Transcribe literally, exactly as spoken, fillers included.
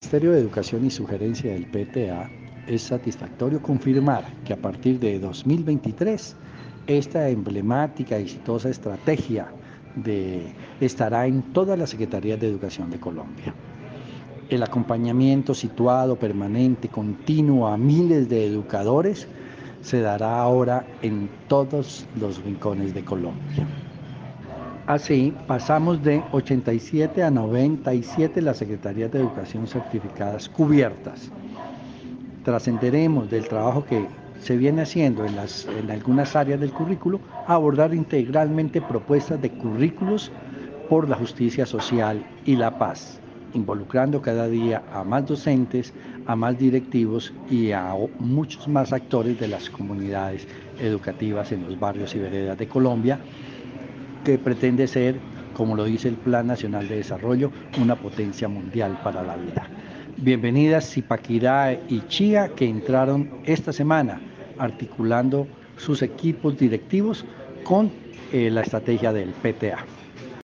Ministerio de Educación y sugerencia del P T A, es satisfactorio confirmar que a partir de dos mil veintitrés esta emblemática y exitosa estrategia de, estará en todas las secretarías de Educación de Colombia. El acompañamiento situado, permanente, continuo a miles de educadores se dará ahora en todos los rincones de Colombia. Así, pasamos de ochenta y siete a noventa y siete las secretarías de educación certificadas cubiertas. Trascenderemos del trabajo que se viene haciendo en, las, en algunas áreas del currículo a abordar integralmente propuestas de currículos por la justicia social y la paz, involucrando cada día a más docentes, a más directivos y a muchos más actores de las comunidades educativas en los barrios y veredas de Colombia, que pretende ser, como lo dice el Plan Nacional de Desarrollo, una potencia mundial para la vida. Bienvenidas Zipaquirá y Chía, que entraron esta semana articulando sus equipos directivos con eh, la estrategia del P T A.